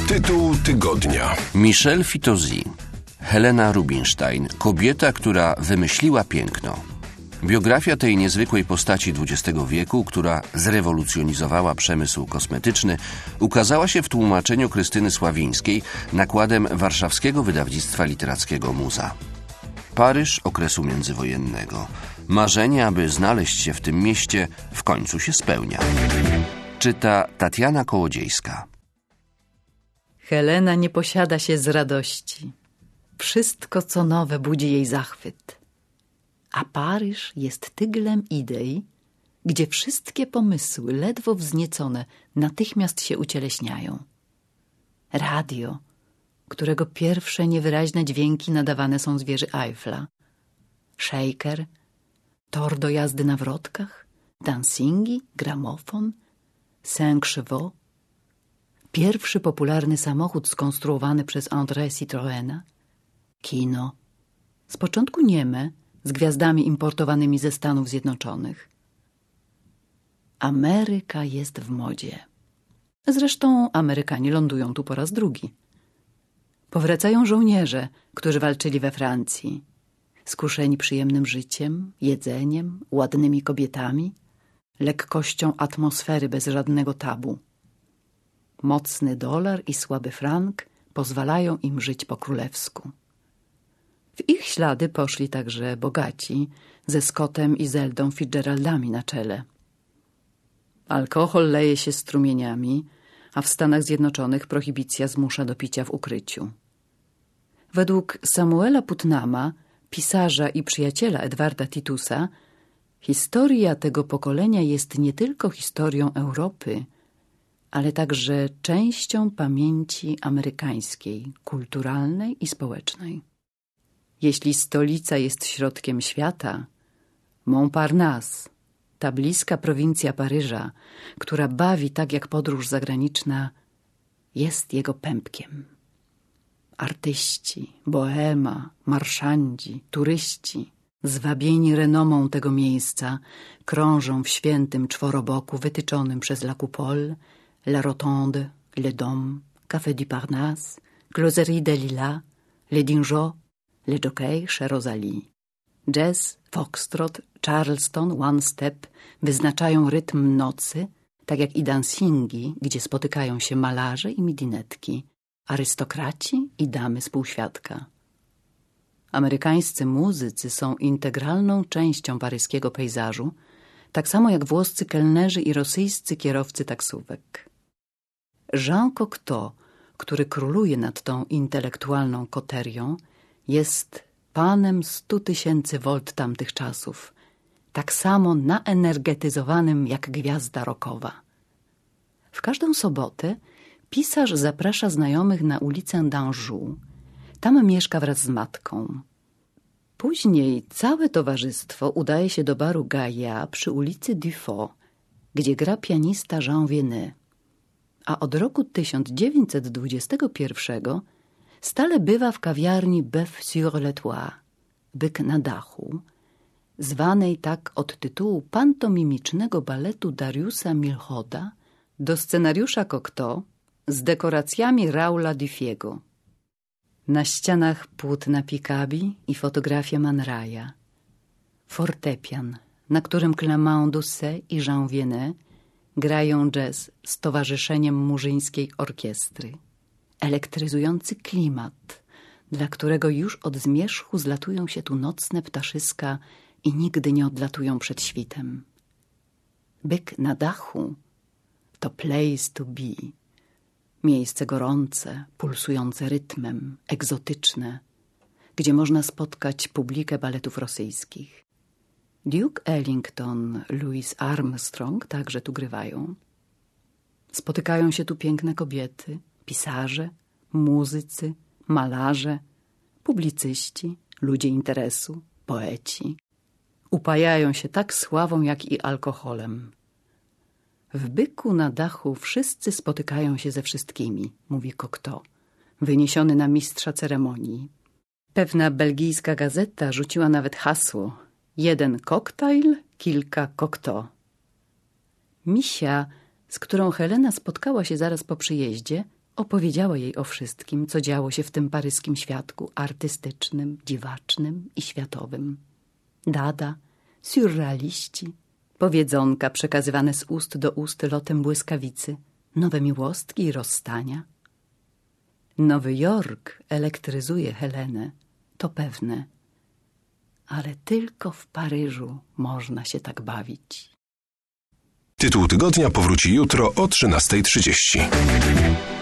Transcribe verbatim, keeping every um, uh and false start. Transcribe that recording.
Tytuł tygodnia. Michel Fitoussi. Helena Rubinstein. Kobieta, która wymyśliła piękno. Biografia tej niezwykłej postaci dwudziestego wieku, która zrewolucjonizowała przemysł kosmetyczny, ukazała się w tłumaczeniu Krystyny Sławińskiej nakładem warszawskiego wydawnictwa literackiego Muza. Paryż okresu międzywojennego. Marzenie, aby znaleźć się w tym mieście, w końcu się spełnia. Czyta Tatiana Kołodziejska. Helena nie posiada się z radości. Wszystko, co nowe, budzi jej zachwyt. A Paryż jest tyglem idei, gdzie wszystkie pomysły, ledwo wzniecone, natychmiast się ucieleśniają. Radio, którego pierwsze niewyraźne dźwięki nadawane są z wieży Eiffla. Shaker, tor do jazdy na wrotkach, dancingi, gramofon, cinq chevaux, pierwszy popularny samochód skonstruowany przez André Citroena, kino, z początku nieme, z gwiazdami importowanymi ze Stanów Zjednoczonych. Ameryka jest w modzie. Zresztą Amerykanie lądują tu po raz drugi. Powracają żołnierze, którzy walczyli we Francji, skuszeni przyjemnym życiem, jedzeniem, ładnymi kobietami, lekkością atmosfery bez żadnego tabu. Mocny dolar i słaby frank pozwalają im żyć po królewsku. W ich ślady poszli także bogaci ze Scottem i Zeldą Fitzgeraldami na czele. Alkohol leje się strumieniami, a w Stanach Zjednoczonych prohibicja zmusza do picia w ukryciu. Według Samuela Putnama, pisarza i przyjaciela Edwarda Titusa, historia tego pokolenia jest nie tylko historią Europy, ale także częścią pamięci amerykańskiej, kulturalnej i społecznej. Jeśli stolica jest środkiem świata, Montparnasse, ta bliska prowincja Paryża, która bawi tak jak podróż zagraniczna, jest jego pępkiem. Artyści, bohema, marszandzi, turyści, zwabieni renomą tego miejsca, krążą w świętym czworoboku wytyczonym przez La Coupole, La Rotonde, Le Dôme, Café du Parnasse, Closerie des Lilas, Les Dingeaux, Le Jockey chez Rosalie. Jazz, foxtrot, charleston, one step wyznaczają rytm nocy, tak jak i dancingi, gdzie spotykają się malarze i midinetki, arystokraci i damy z półświadka. Amerykańscy muzycy są integralną częścią paryskiego pejzażu, tak samo jak włoscy kelnerzy i rosyjscy kierowcy taksówek. Jean Cocteau, który króluje nad tą intelektualną koterią, jest panem stu tysięcy wolt tamtych czasów, tak samo naenergetyzowanym jak gwiazda rockowa. W każdą sobotę pisarz zaprasza znajomych na ulicę d'Anjou. Tam mieszka wraz z matką. Później całe towarzystwo udaje się do baru Gaia przy ulicy Dufaux, gdzie gra pianista Jean Viennet. A od roku tysiąc dziewięćset dwudziestego pierwszego stale bywa w kawiarni Bœuf sur le Toit, byk na dachu, zwanej tak od tytułu pantomimicznego baletu Dariusa Milhauda do scenariusza Cocteau z dekoracjami Raoula Duffiego. Na ścianach płótna Picabie i fotografia Man Raya. Fortepian, na którym Clément Doucet i Jean Viennet grają jazz z towarzyszeniem murzyńskiej orkiestry. Elektryzujący klimat, dla którego już od zmierzchu zlatują się tu nocne ptaszyska i nigdy nie odlatują przed świtem. Byk na dachu to place to be. Miejsce gorące, pulsujące rytmem, egzotyczne, gdzie można spotkać publikę baletów rosyjskich. Duke Ellington, Louis Armstrong także tu grywają. Spotykają się tu piękne kobiety, pisarze, muzycy, malarze, publicyści, ludzie interesu, poeci. Upajają się tak sławą, jak i alkoholem. W byku na dachu wszyscy spotykają się ze wszystkimi, mówi Cocteau, wyniesiony na mistrza ceremonii. Pewna belgijska gazeta rzuciła nawet hasło: jeden koktajl, kilka Cocteau. Misia, z którą Helena spotkała się zaraz po przyjeździe, Opowiedziała jej o wszystkim, co działo się w tym paryskim świadku artystycznym, dziwacznym i światowym. Dada, surrealiści, powiedzonka przekazywane z ust do ust lotem błyskawicy, nowe miłostki i rozstania. Nowy Jork elektryzuje Helenę, to pewne, ale tylko w Paryżu można się tak bawić. Tytuł tygodnia powróci jutro o trzynastej trzydzieści.